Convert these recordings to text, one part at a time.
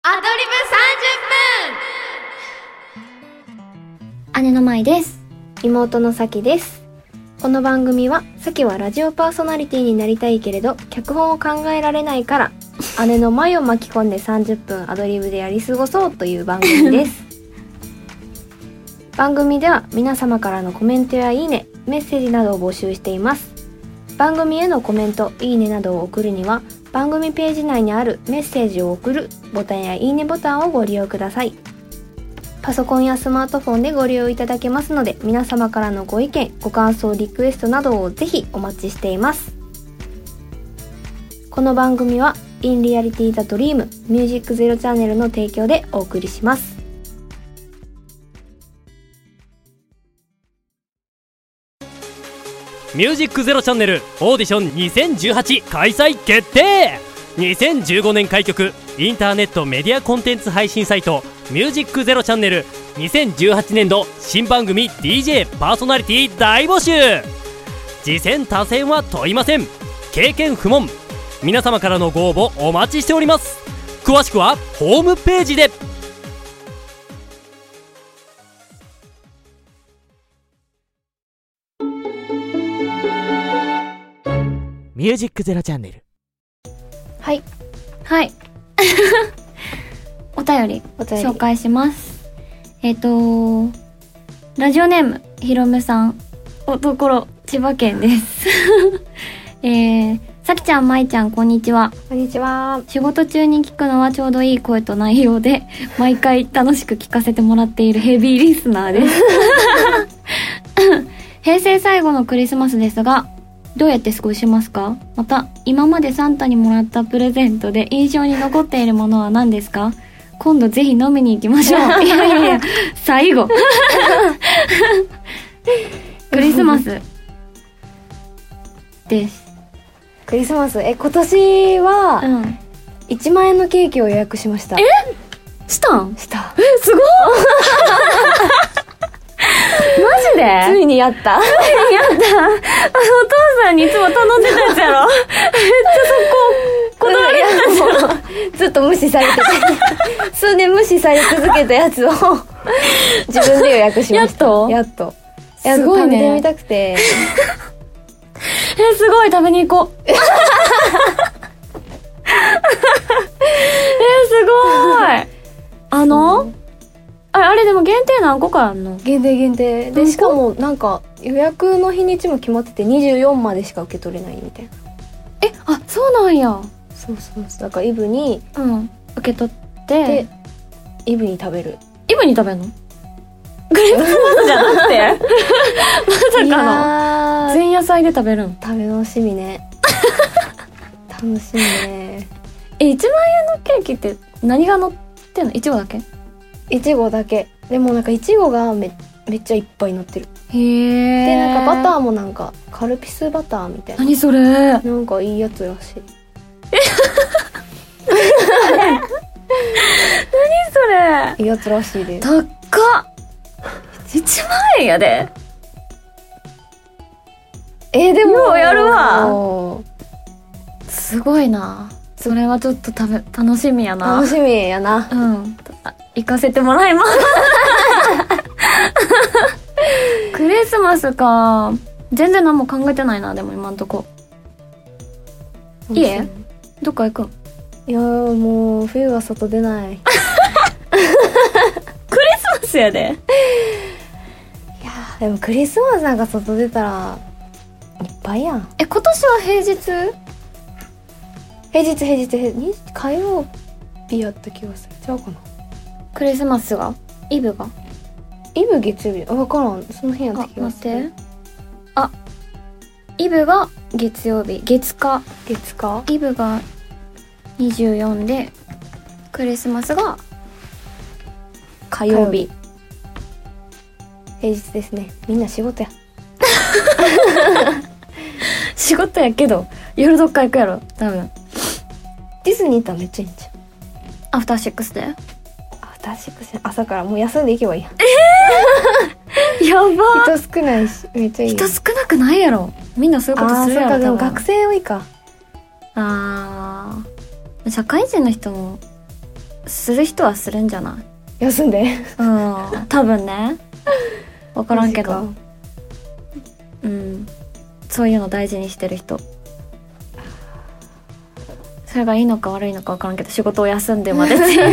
アドリブ30分。 姉の舞です。 妹のさきです。この番組は、さきはラジオパーソナリティになりたいけれど脚本を考えられないから姉の舞を巻き込んで30分アドリブでやり過ごそうという番組です番組では皆様からのコメントやいいね、メッセージなどを募集しています。番組へのコメント、いいねなどを送るには番組ページ内にあるメッセージを送るボタンやいいねボタンをご利用ください。パソコンやスマートフォンでご利用いただけますので、皆様からのご意見、ご感想、リクエストなどをぜひお待ちしています。この番組は In Reality the Dream Music Zero チャンネルの提供でお送りします。 ミュージックゼロチャンネルオーディション2018開催決定。2015年開局インターネットメディアコンテンツ配信サイトミュージックゼロチャンネル2018年度新番組 DJ パーソナリティ大募集。次戦他戦は問いません。経験不問。皆様からのご応募お待ちしております。詳しくはホームページで。 ミュージックゼロチャンネル。 はいお便り紹介します。ラジオネームひろむさん、おところ千葉県ですさきちゃん、まいちゃん、こんにちは。 こんにちは。 仕事中に聞くのはちょうどいい声と内容で毎回楽しく聞かせてもらっているヘビーリスナーです平成最後のクリスマスですが、どうやって過ごしますか？また、今までサンタにもらったプレゼントで印象に残っているものは何ですか？今度ぜひ飲みに行きましょういや最後クリスマスです。 クリスマス、今年は1万円のケーキを予約しました。 したん？ したすごいマジで？ ついにやったお父さんにいつも頼んでたやつやろめっちゃそここだわりだったじゃんずっと無視されてて数年無視され続けたやつを自分で予約しました。やっとすごいね。 食べてみたくてすごい、食べに行こうすごいあれでも限定何個かあんの？ 限定で、しかもなんか予約の日にちも決まってて24までしか受け取れないみたいな。 あ、そうなんや。 そうだからイブに受け取ってでイブに食べる。 イブに食べるの？クリスマスじゃなくてまさかの前夜祭で食べるん？ 楽しみね楽しみね。 1万円のケーキって何が乗ってんの？いちごだけ？ いちごだけ。でもなんかいちごがめっちゃいっぱい乗ってる。 へー。 でなんかバターもなんかカルピスバターみたいな。 何それ？ なんかいいやつらしい。 何それ？ いいやつらしいで。 高っ。1万円やで。 でもようやるわ。すごいな。それはちょっと楽しみやな。 楽しみやな。 行かせてもらいますクリスマスか。全然何も考えてないな。でも今んとこ家どっか行くん？ いやもう冬は外出ないクリスマスやで。 いやでもクリスマスなんか外出たらいっぱいやん。 今年は平日火曜日やった気がする。違うかな。 クリスマスがイブ月曜日分からん。その辺やった気がする。 待って、イブが月曜日、月火イブが24でクリスマスが火曜日。 平日ですね。みんな仕事や仕事やけど夜どっか行くやろ多分。 ディズニー行ったらめっちゃいいんじゃん。 アフターシックスで朝からもう休んでいけばいいやん。 やば。 人少ないしめっちゃいい。 人少なくないやろ。みんなそういうことするやろ。 そうか。でも学生多いか。 社会人の人もする人はするんじゃない？ 休んで。 多分ね。わからんけど。 マジか。 そういうの大事にしてる人。それがいいのか悪いのかわからんけど、仕事を休んでまでっていう。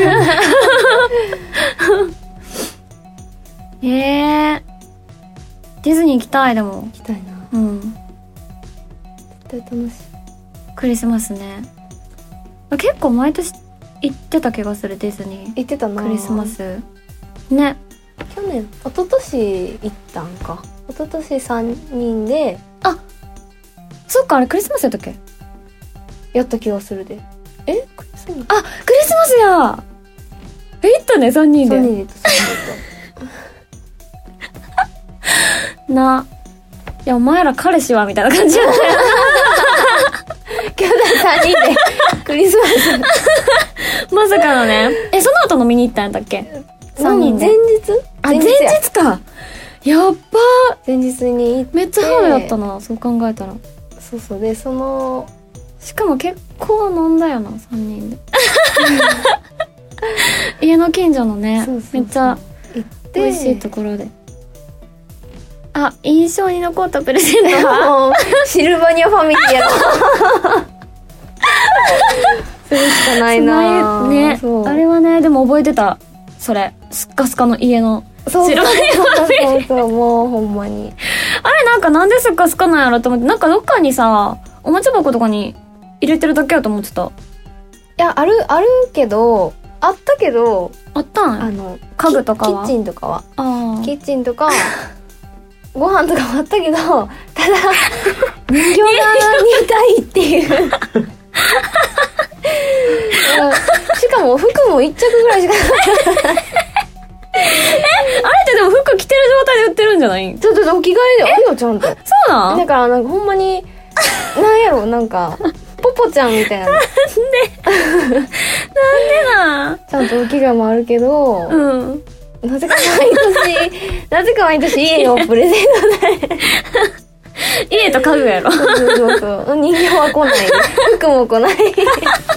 ディズニー行きたい。でも行きたいな。絶対楽しい。 クリスマスね。結構毎年行ってた気がする、ディズニー。 行ってたな。 クリスマスね。 去年、一昨年行ったんか。一昨年3人で。 そっか、あれクリスマスやったっけ？ やった気がするで。クリスマス？ あ、クリスマスや。行ったね、3人で。 3人で行った。 いや、お前ら彼氏はみたいな感じだったよ。 兄弟3人でクリスマス。 まさかのね。その後飲みに行ったんだっけ？3人で。 前日か。やっば前日に行って。 めっちゃハードやったな、そう考えたら。 そうで、しかも結構飲んだよな、3人で。家の近所のね、めっちゃ美味しいところで。印象に残ったプレゼントはシルバニアファミリーやろ。それしかないなね。あれはね、でも覚えてた。それスッカスカの家のシルバニアファミリー。 そうもうほんまに。 あれなんでスッカスカなんやろって思って、なんかどっかにさ、おもちゃ箱とかに入れてるだけやと思ってた。 いや、あるけど、あったけど、 あったん？家具とかは？ キッチンとかは。キッチンとか、ご飯とかもあったけど、ただ、人形が見たいっていう。しかも服も1着ぐらいしかない。 あれってでも服着てる状態で売ってるんじゃない？ ちょっとお着替えであるよ、ちゃんと。 そうなん？ だからなんかほんまに、なんやろ、なんか、ポポちゃんみたいな。なんでな？ ちゃんとお着替えもあるけど、なぜか毎年家のプレゼントで。 家と家具やろ。 そう。人形は来ない。服も来ない。それ、 言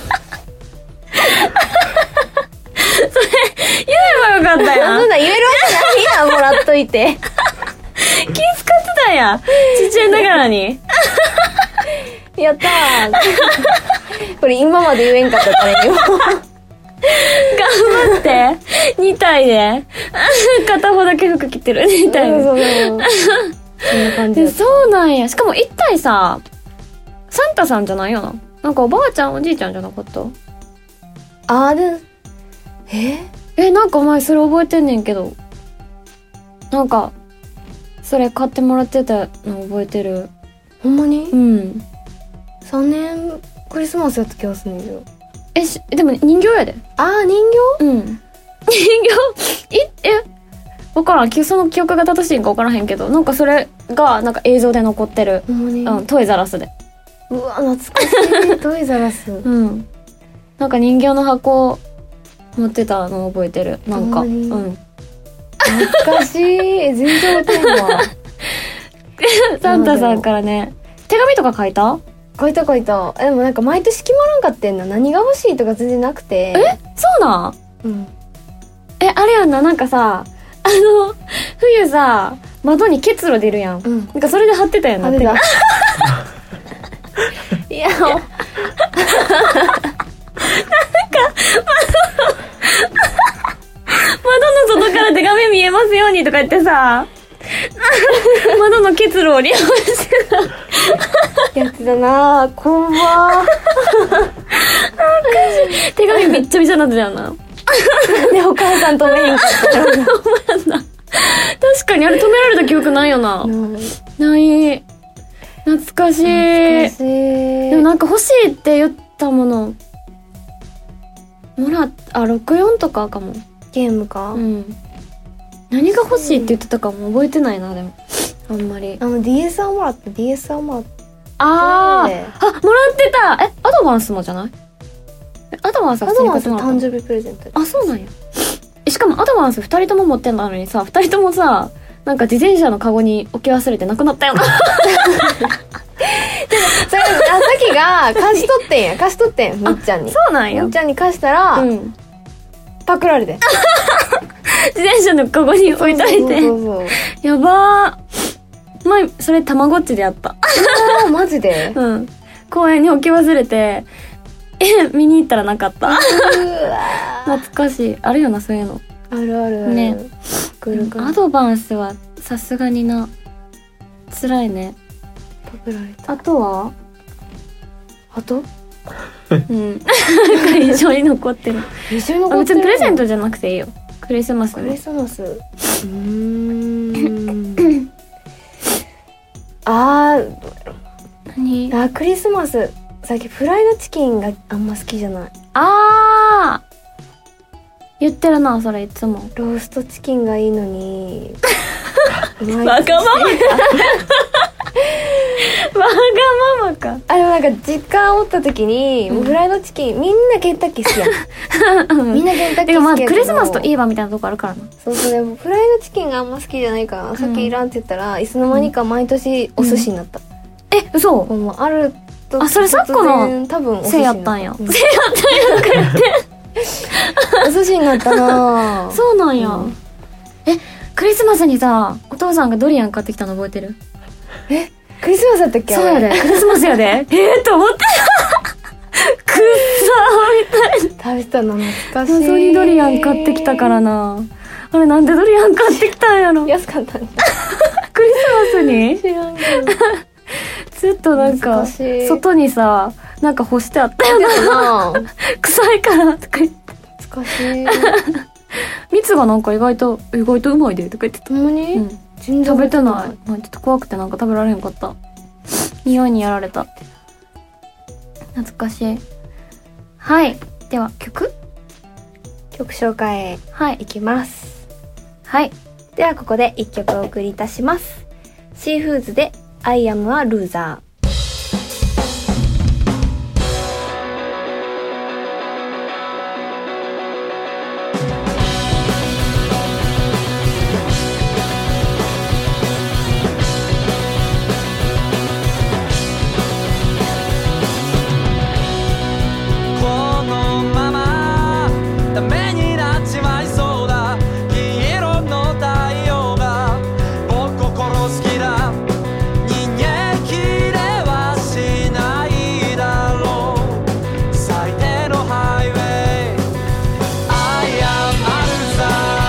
えばよかったやん。 そんな言えるわけないやん、もらっといて。 気使ってたんや。父親ながらに。 やったー。これ今まで言えんかった誰にも。 頑張って。2体で。片方だけ服着てる。2体で。 そんな感じ。 そうなんや。しかも1体さ、サンタさんじゃないよな。なんかおばあちゃんおじいちゃんじゃなかった？なんかお前それ覚えてんねんけど。なんか、それ買ってもらってたの覚えてる。 ほんまに ？3 年クリスマスやった気がするんだけど。 でも人形やで。 人形？人形わからん。その記憶が正しいんかわからへんけど、なんかそれがなんか映像で残ってる。 ほんまに？ トイザラスで。 うわ、懐かしい。トイザラス。 なんか人形の箱持ってたの覚えてる。なんか。 懐かしい。全然覚えてんわ。 サンタさんからね、手紙とか書いた？ 書いた。でもなんか毎年決まらんかってんな。何が欲しいとか全然なくて。 そうなん？あれやんな、なんかさ、冬さ、窓に結露出るやん。なんかそれで貼ってたやんな。 いや、なんか、 窓の外から手紙見えますようにとか言ってさ、窓の結露を利用してた。 やってたなぁ、こんば手紙めっちゃびちゃになってたよな。 で、お母さん止めへんかったよな。 確かにあれ止められた記憶ないよな。ない。懐かしい。でもなんか欲しいって言ったもの、64とかかも。 ゲームか。 何が欲しいって言ってたかも覚えてないな、でも。あんまり。 DS はもらった。DS はもらった。 もらってた。アドバンスもじゃない？アドバンスは普通に買ってもらった。 誕生日プレゼント。 そうなんや。しかもアドバンス2人とも持ってんのにさ、2人ともさ、なんか自転車のカゴに置き忘れてなくなったよな。 でも、それ、さっきが貸し取ってん、みっちゃんに。 そうなんや。 みっちゃんに貸したら、 パクられて。 自転車のカゴに置いといて。 そう。 やばー。前、それたまごっちでやった。 マジでうん。公園に置き忘れて、見に行ったらなかった。懐かしい。あるよな、そういうの。 あるあるある。 ね。 来るかアドバンスはさすがにな。辛いね。 パクられた。 あとはあとうん。なんか印象に残ってる。 一緒に残あ、別ってる。 にプレゼントじゃなくていいよ。クリスマスクリね。 スマス。あ何ー、クリスマス。最近フライドチキンがあんま好きじゃない。 あー言ってるな、それいつも。 ローストチキンがいいのに。 わがままか。わがままか。 あ、でもなんか実家おった時に、もうフライドチキン、みんなケンタッキー好きやん。みんなケンタッキー好きやけど。 てかまあクリスマスといえばみたいなとこあるからな。 そうそう、でもフライドチキンがあんま好きじゃないから、さっきいらんって言ったら、いつの間にか毎年お寿司になった。 え、嘘もうあると。 あ、それさっきの多分お寿司せいになやったんや。 うせいやったんやとか言って。 お寿司になったなぁ。 そうなんや。 うんえ、クリスマスにさ、お父さんがドリアン買ってきたの覚えてる？ クリスマスだったっけ？ そうやで。クリスマスやで。と思って。くっさーみたいな。 食べたの懐かしい。 謎にドリアン買ってきたからな。あれなんでドリアン買ってきたんやろ。 安かったんだ。 クリスマスに知らんけど。 ずっとなんか、 懐かしい外にさ、なんか干してあったよな。臭いからとか言って。 懐かしい。 蜜がなんか意外とうまいでとか言ってた。 ほんまに？ うん。 全然食べてない。 覚えちょっと怖くてなんか食べられへんかった。匂いにやられた。懐かしい。はい。では、曲紹介はいい。きます。 はい。 ではここで1曲お送りいたします。シーフーズで I am a loser。 このままダメになっちまいそうだ。金色の太陽が僕を殺す気だ。逃げ切れはしないだろう。最低のハイウェイ I am a loser。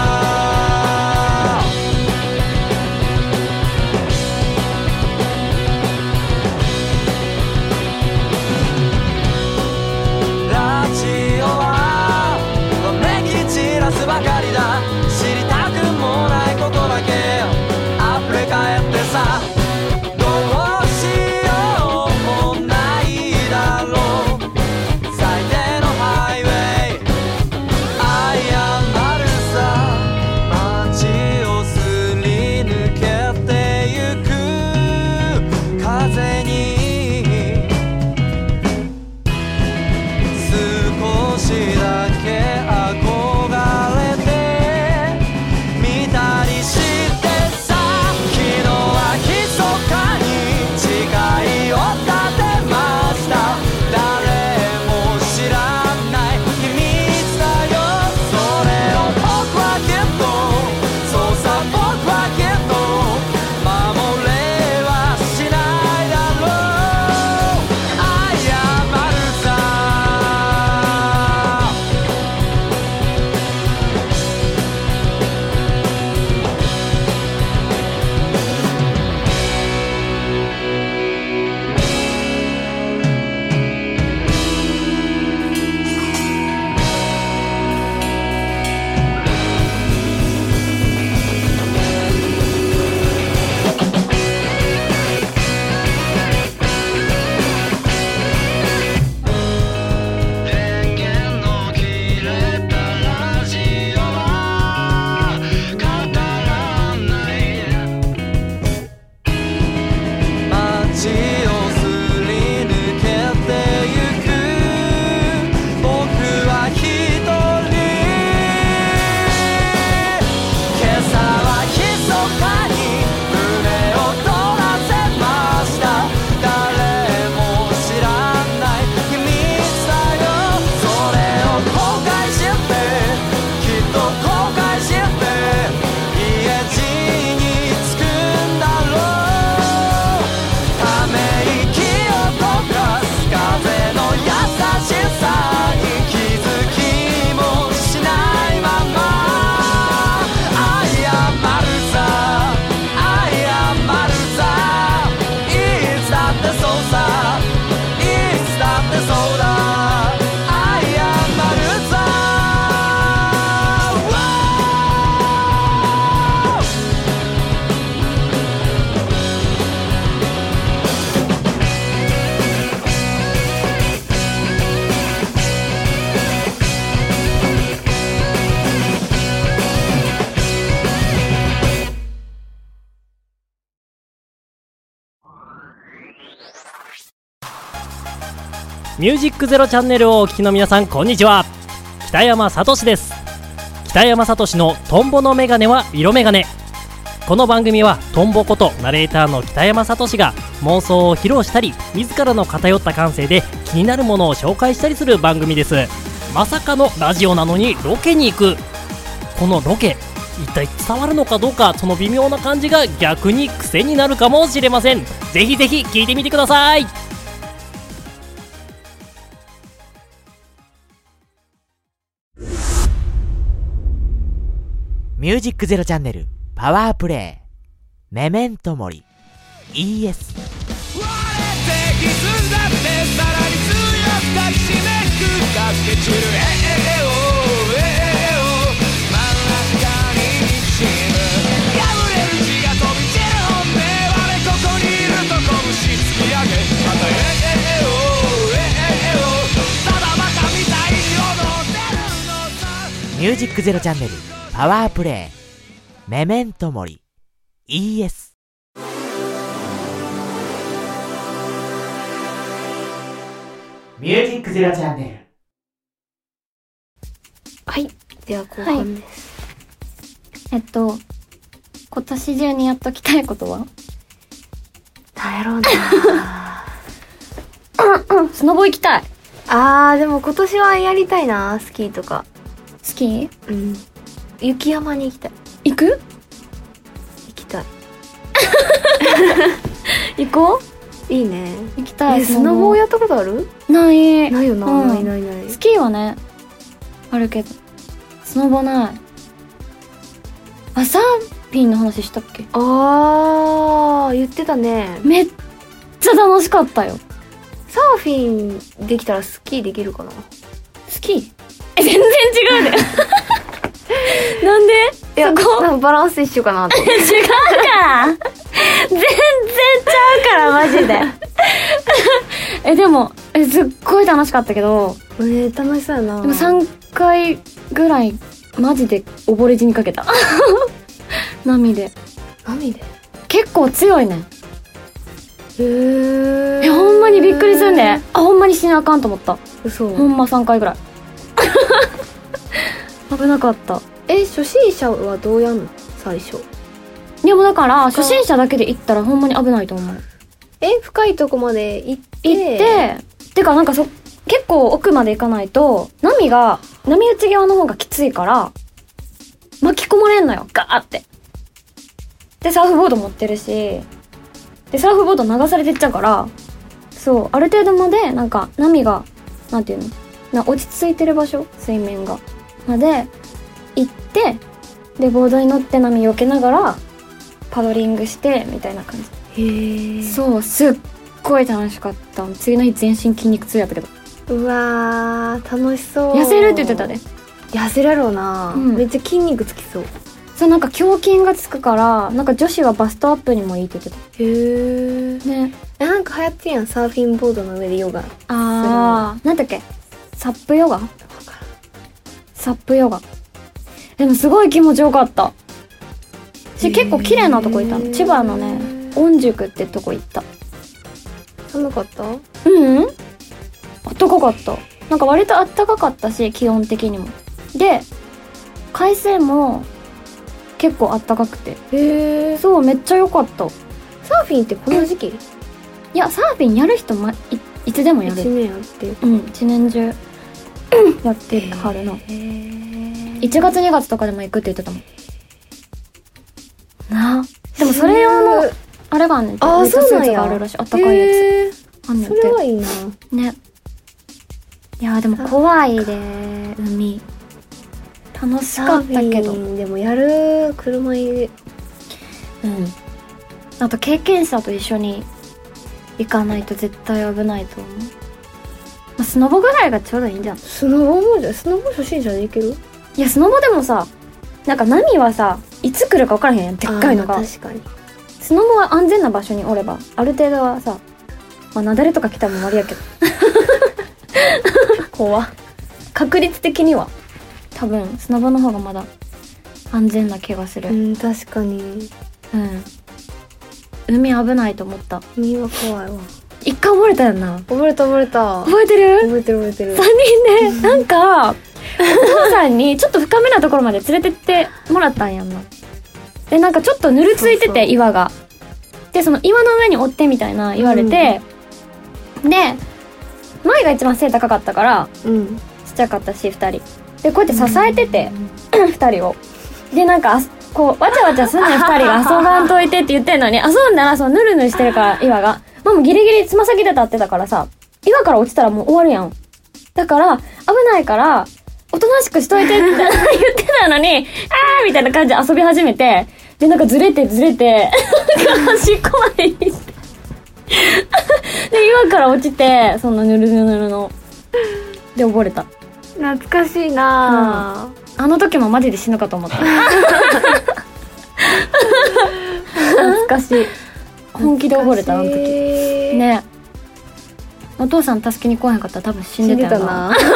ラジオはわめき散らすばかりだ。知りたくもないことだけ溢れ返ってさ。どうしようもないだろう。最低のハイウェイ I am a loser。街をすり抜けてゆく風に少しだけ憧れてミュージックゼロチャンネルをお聞きの皆さん、こんにちは。北山さとしです。北山さとしのトンボのメガネは色メガネ。この番組はトンボことナレーターの北山さとしが妄想を披露したり、自らの偏った感性で気になるものを紹介したりする番組です。まさかのラジオなのにロケに行く。このロケ、一体伝わるのかどうか、その微妙な感じが逆に癖になるかもしれません。ぜひぜひ聞いてみてください。 ミュージックゼロチャンネルパワープレイメメントモリ ES。 割れて歪んだってさらに強く抱きしめくかけ散る真ん中に滲む破れる血が飛び散る本音我ここにいると拳突き上げまたただバカみたいに踊ってるのさ。 ミュージックゼロチャンネルパワープレイメメントモリ ES。 ミュージックゼロチャンネル。 はい、では後半です。 今年中にやっときたいことはなんやろうなスノボ行きたい。 でも今年はやりたいな、スキーとか。 スキー？ うん。雪山に行きたい。 行く？ 行きたい。 行こう？いいね。 行きたい。 スノボやったことある？ ない。 ないよな、 うん、 ない。 スキーはね、あるけど、スノボない。サーフィンの話したっけ？ 言ってたね。 めっちゃ楽しかったよ。 サーフィンできたらスキーできるかな？ スキー？全然違うね。なんで？ いや、バランス一緒かなと。違うから全然ちゃうからマジで。でもすっごい楽しかったけど。 楽しそうやな。 でも3回ぐらいマジで溺れ死にかけた。波で結構強いね。ほんまにびっくりするね。ほんまに死なあかんと思った。 嘘。 ほんま3回ぐらい。危なかった。 初心者はどうやんの最初？ でもだから初心者だけで行ったらほんまに危ないと思う。 深いとこまで行って、 てかなんか結構奥まで行かないと波打ち際の方がきついから巻き込まれんのよ、ガーって。でサーフボード持ってるし、でサーフボード流されてっちゃうから、そうある程度までなんか波がなんていうの、落ち着いてる場所、水面がまで行って、でボードに乗って波避けながらパドリングしてみたいな感じ。そうすっごい楽しかった。次の日全身筋肉痛やったけど。 うわー楽しそう。 痩せるって言ってたで。 痩せるやろうな、めっちゃ筋肉つきそう。 そうなんか胸筋がつくから、なんか女子はバストアップにもいいって言ってた。ね。 なんか流行ってるやん、サーフィンボードの上でヨガ。 なんだっけ、サップヨガ？サップヨガ。でもすごい気持ちよかった。結構綺麗なとこ行ったの。千葉のね、御宿ってとこ行った。 寒かった？ あったかかった。なんか割とあったかかったし、気温的にも。で、海水も結構あったかくて。そう、めっちゃ良かった。 サーフィンってこの時期？ いや、サーフィンやる人いつでもやる。 1年やってる。 1年中やってる春の。1月2月とかでも行くって言ってたもん。でもそれ用のあれがあんねん。 そうなんや。 があるらしい。あったかいやつあんねんて。 それはいいなね。いやでも怖いで、海楽しかったけど。 でもやる車いる。 あと経験者と一緒に行かないと絶対危ないと思う。スノボぐらいがちょうどいいんじゃん。 スノボ初心者で行ける？ いやスノボでもさ、なんか波はさいつ来るか分からへんやん、でっかいのが。 確かに。 スノボは安全な場所におればある程度はさ、雪崩とか来たらもう終わりやけど。怖っ。確率的には多分スノボの方がまだ安全な気がする。 確かに。 海危ないと思った。 海は怖いわ。 一回溺れたよな。 覚えた覚えてる？ 覚えてる覚えてる。 3人でなんかお父さんにちょっと深めなところまで連れてってもらったんやんな。でなんかちょっとぬるついてて、 そうそう岩がでその岩の上に追ってみたいな言われて、で前が一番背高かったからうんちっちゃかったし2人でこうやって支えてて、2人をでなんかこうわちゃわちゃすんねん2人が遊ばんといてって言ってんのに遊んだらそのぬるぬるしてるから岩がママギリギリつま先で立ってたからさ岩から落ちたらもう終わるやん。だから危ないからおとなしくしといてって言ってたのにあーみたいな感じで遊び始めてでなんかずれて端っこまで行ってで岩から落ちてそのぬるぬるので溺れた。 懐かしいな、 あの時もマジで死ぬかと思った懐かしい。本気で溺れたあの時ね。お父さん助けに来へんかったら多分死んでたよな。しかも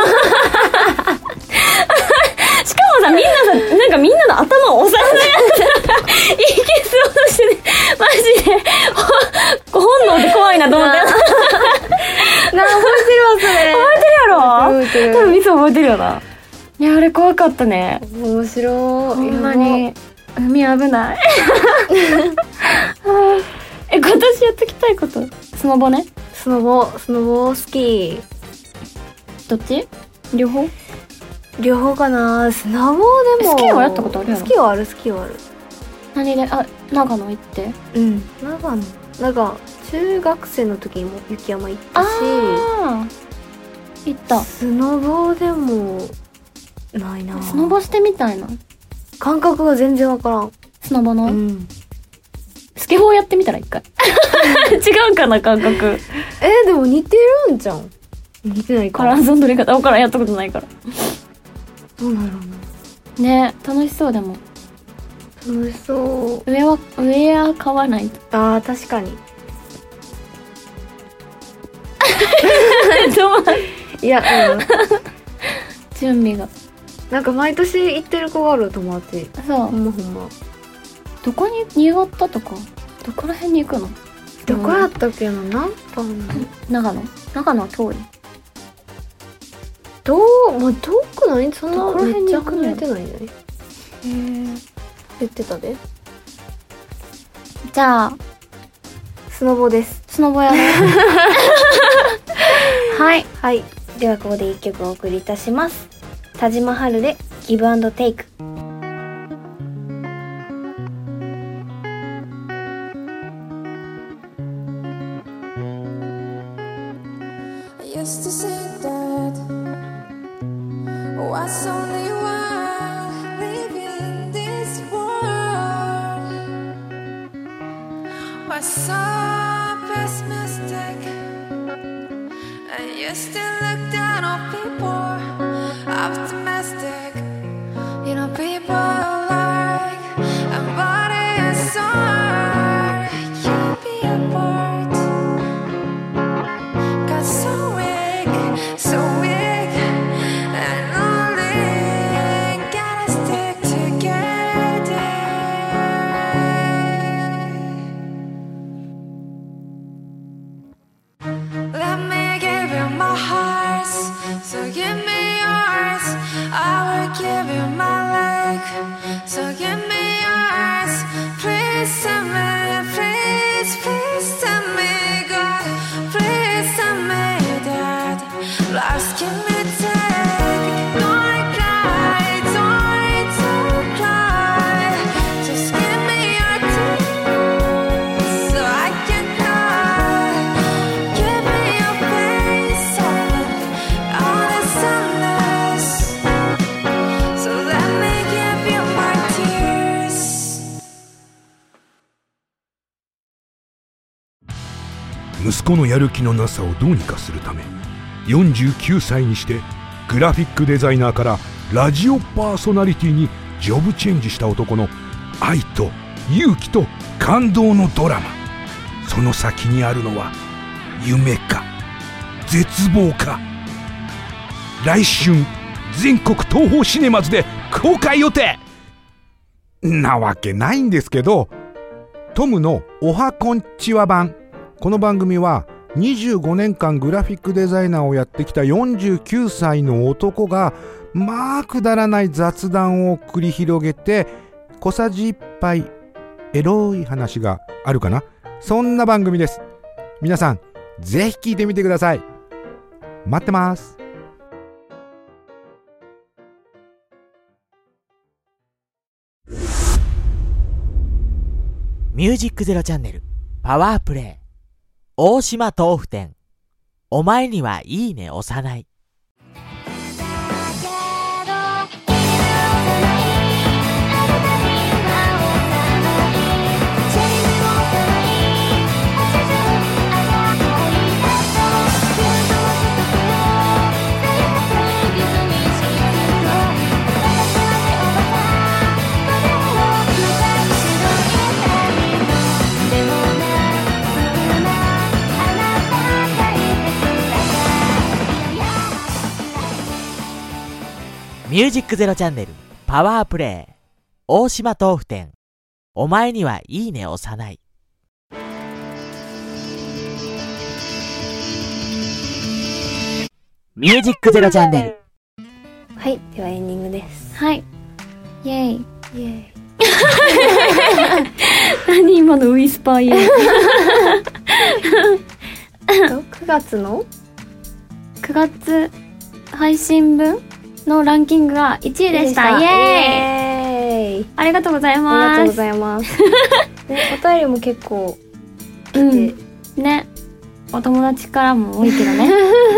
さみんなさなんかみんなの頭を押さえながら息吸おうとしてねマジで本能って怖いなと思って。 覚えてるわそれ。 覚えてるやろ。 覚えてる多分いつ覚えてるよな。いやあれ怖かったね。 面白い。 ほんまに海危ない今年やってきたいことスノボね。 スノボ好き。 どっち？両方かな。スノボでもスキーはやったことあるやろ。 スキーはある何で長野行って。 うん長野なんか中学生の時にも雪山行ったし行った。 スノボでもないな。 スノボしてみたいな。 感覚が全然わからん。 スノボの、 うんスケボーやってみたら一回違うかな感覚。 でも似てるんじゃん。似てないかな。 カランソの取り方分からんやったことないから。 どうなるの。 ね楽しそうでも。 楽しそう。 ウェア買わないと。 確かに。いや準備がなんか毎年行ってる子がある友達。 そうほんまどこに新潟とかどこら辺に行くの？ どこやったっけな。なんか長野は遠い。 遠くない。そんなどこらめっちゃ辺に行くの離れてないんじゃない。言ってたで。 じゃあスノボです。 スノボやろうはいはいではここで1曲お送りいたします。田島春でギブアンドテイク。 Used to think that was only one living this world was so pessimistic. I used to look down on people optimistic. You know people like a body and soul. You be apart. Got so weak and only gotta stick together. Let me give you my heart, so give me yours. I will give you my leg, so give me yours. Please tell me, please tell me, God, please tell me that love's give me take. Don't cry, don't cry. Just give me your tears so I can cry. Give me your face all the sadness. So let me give you my tears. 息子のやる気のなさをどうにかするため49歳にしてグラフィックデザイナーからラジオパーソナリティにジョブチェンジした男の愛と勇気と感動のドラマ。その先にあるのは夢か絶望か。来春全国東宝シネマズで公開予定なわけないんですけど、トムのおはこんちは版。この番組は 25年間グラフィックデザイナーをやってきた49歳の男がまあくだらない雑談を繰り広げて小さじ1杯エロい話があるかな、そんな番組です。皆さんぜひ聞いてみてください。待ってます。 ミュージックゼロチャンネルパワープレイ大島豆腐店。お前にはいいね押さない。ミュージックゼロチャンネルパワープレイ大島豆腐店。お前にはいいね押さない。ミュージックゼロチャンネル。 はい、ではエンディングです。 はい。イェイ。 イエーイ。 何今のウィスパーイエイ。 9月の 9月配信分のランキングが1位でした。イエーイ。ありがとうございます。 ありがとうございます。ね、お便りも結構来て、 ね、お友達からも多いけどね。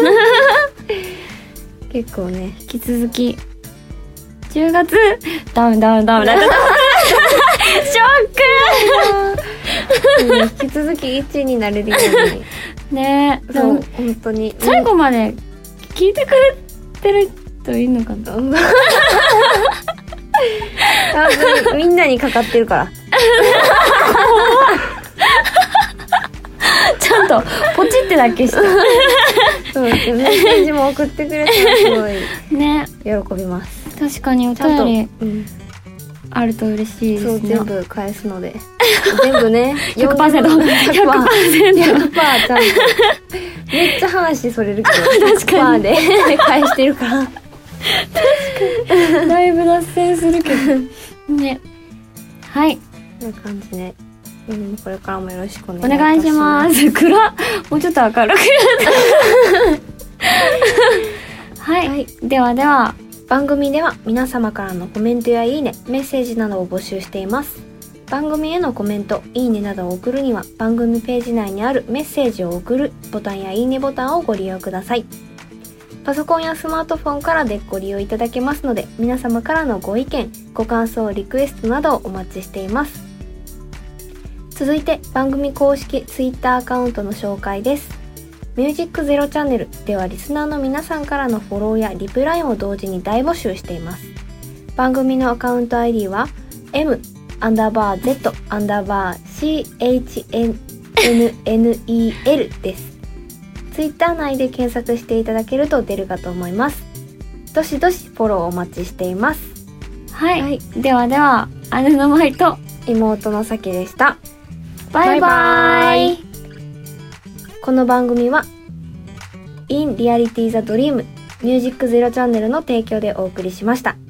結構ね、 引き続き10月ダウンだった。ショック。 引き続き1位になれるように。 ねえ、 そう、本当に最後まで聞いてくれてる人いるのかな。 多分みんなにかかってるから。 ちゃんとポチってだけして。 そう、メッセージも送ってくれたらすごいね、 喜びます。 確かにお便りあると嬉しいですね。 そう、全部返すので。全部ね。 100%。100%。 ちゃんと。めっちゃ話それるけど。 確かに。 で返してるから。確かに。だいぶ脱線するけど。ね。はい。 こんな感じで。これからもよろしくお願いします。 お願いします。暗っ。もうちょっと明るくなった。はい。ではでは。 番組では皆様からのコメントやいいね、メッセージなどを募集しています。番組へのコメント、いいねなどを送るには番組ページ内にあるメッセージを送るボタンやいいねボタンをご利用ください。パソコンやスマートフォンからでご利用いただけますので、皆様からのご意見、ご感想、リクエストなどをお待ちしています。続いて番組公式 Twitter アカウントの紹介です。ミュージックゼロチャンネルではリスナーの皆さんからのフォローやリプライを同時に大募集しています。番組のアカウント ID は m_z_CHNNEL です。ツイッター内で検索していただけると出るかと思います。どしどしフォローお待ちしています。 はい。ではでは、姉の舞と妹のさきでした。 バイバイ。 この番組は In Reality the Dream ミュージックゼロチャンネルの提供でお送りしました。